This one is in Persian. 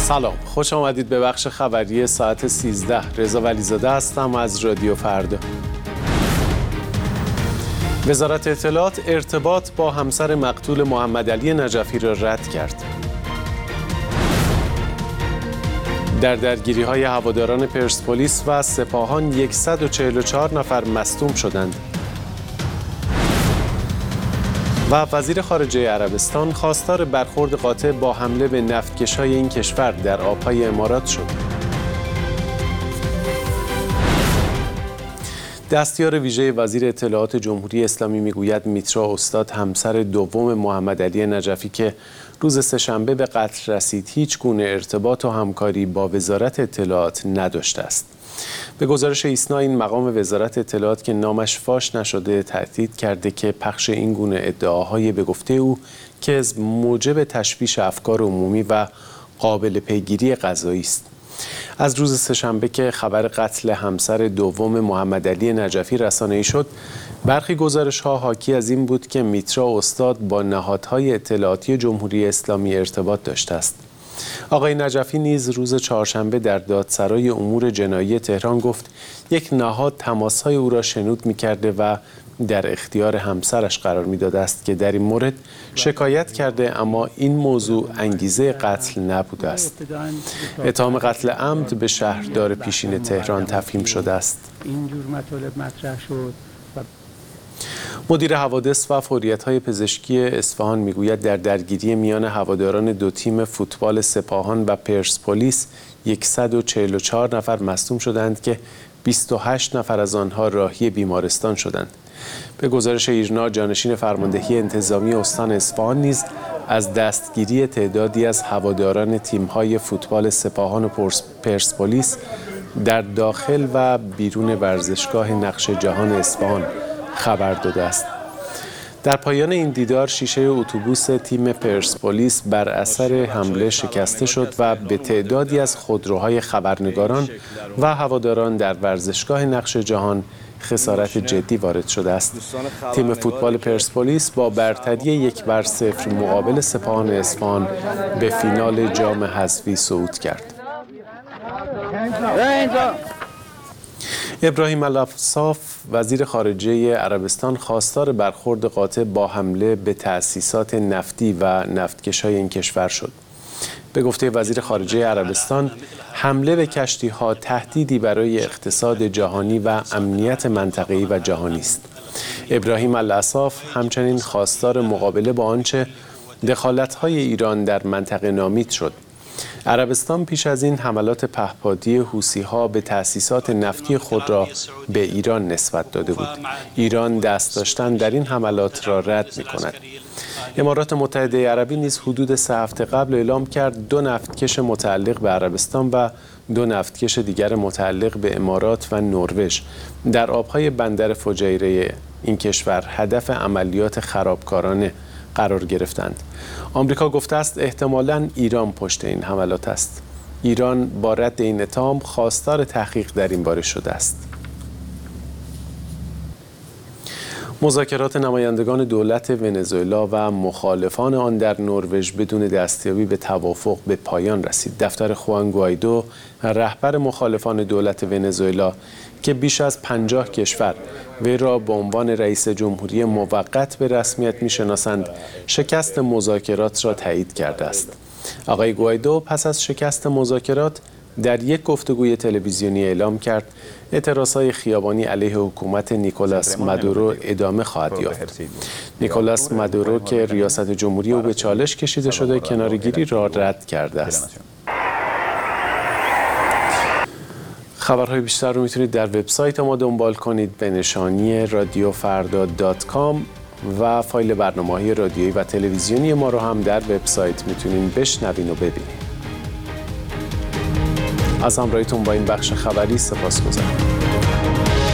سلام، خوش آمدید به بخش خبری ساعت 13. رضا ولیزاده هستم از رادیو فردا. وزارت اطلاعات ارتباط با همسر مقتول محمد علی نجفی را رد کرد. در درگیری‌های هواداران پرسپولیس و سپاهان 144 نفر مصدوم شدند. و وزیر خارجه عربستان خواستار برخورد قاطع با حمله به نفتکش‌های این کشور در آب‌های امارات شد. دستیار ویژه وزیر اطلاعات جمهوری اسلامی میگوید میترا استاد همسر دوم محمد علی نجفی که روز سه‌شنبه به قتل رسید هیچ گونه ارتباط و همکاری با وزارت اطلاعات نداشته است. به گزارش ایسنا این مقام وزارت اطلاعات که نامش فاش نشده تأکید کرده که پخش این گونه ادعاهای به گفته او کذب موجب تشویش افکار عمومی و قابل پیگیری قضایی است. از روز سه‌شنبه که خبر قتل همسر دوم محمد علی نجفی رسانه‌ای شد، برخی گزارش‌ها حاکی از این بود که میترا استاد با نهادهای اطلاعاتی جمهوری اسلامی ارتباط داشته است. آقای نجفی نیز روز چهارشنبه در دادسرای امور جنایی تهران گفت یک نهاد تماس‌های او را شنود می‌کرده و در اختیار همسرش قرار می‌داده است که در این مورد شکایت کرده، اما این موضوع انگیزه قتل نبوده است. اتهام قتل عمد به شهردار پیشین تهران تفهیم شده است. اینجور مطالب مطرح شد. مدیر حوادث و فوریت‌های پزشکی اصفهان میگوید در درگیری میان هواداران دو تیم فوتبال سپاهان و پرسپولیس 144 نفر مصدوم شدند که 28 نفر از آنها راهی بیمارستان شدند. به گزارش ایرنا جانشین فرماندهی انتظامی استان اصفهان نیز از دستگیری تعدادی از هواداران تیم‌های فوتبال سپاهان و پرسپولیس در داخل و بیرون ورزشگاه نقش جهان اصفهان خبر داده است. در پایان این دیدار شیشه اتوبوس تیم پرسپولیس بر اثر حمله شکسته شد و به تعدادی از خودروهای خبرنگاران و هواداران در ورزشگاه نقش جهان خسارت جدی وارد شده است. تیم فوتبال پرسپولیس با برتری 1-0 مقابل سپاهان اصفهان به فینال جام حذفی صعود کرد. ابراهیم الاصاف وزیر خارجه عربستان خواستار برخورد قاطع با حمله به تأسیسات نفتی و نفتکش‌های این کشور شد. به گفته وزیر خارجه عربستان، حمله به کشتی‌ها تهدیدی برای اقتصاد جهانی و امنیت منطقه‌ای و جهانی است. ابراهیم الاصاف همچنین خواستار مقابله با آنچه دخالت‌های ایران در منطقه نامید شد. عربستان پیش از این حملات پهپادی حوثی‌ها به تأسیسات نفتی خود را به ایران نسبت داده بود. ایران دست داشتن در این حملات را رد می‌کند. امارات متحده عربی نیز حدود 3 هفته قبل اعلام کرد 2 نفتکش متعلق به عربستان و 2 نفتکش دیگر متعلق به امارات و نروژ در آب‌های بندر فجیره این کشور هدف عملیات خرابکارانه قرار گرفتند. آمریکا گفته است احتمالاً ایران پشت این حملات است. ایران با رد این اتهام خواستار تحقیق در این باره شده است. مذاکرات نمایندگان دولت ونزوئلا و مخالفان آن در نروژ بدون دستیابی به توافق به پایان رسید. دفتر خوان گوایدو، رهبر مخالفان دولت ونزوئلا که بیش از 50 کشور وی را به عنوان رئیس جمهوری موقت به رسمیت می‌شناسند، شکست مذاکرات را تایید کرده است. آقای گوایدو پس از شکست مذاکرات در یک گفتگوی تلویزیونی اعلام کرد اعتراضهای خیابانی علیه حکومت نیکولاس مادورو ادامه خواهد یافت. نیکولاس مادورو که ریاست جمهوری او به چالش کشیده شده کناره‌گیری را رد کرده است. خبرهای بیشتر رو میتونید در وبسایت ما دنبال کنید به نشانی radiofarda.com و فایل برنامه‌های رادیویی و تلویزیونی ما رو هم در وبسایت میتونید بشنوین و ببینید. از همراهیتون با این بخش خبری سپاسگزارم.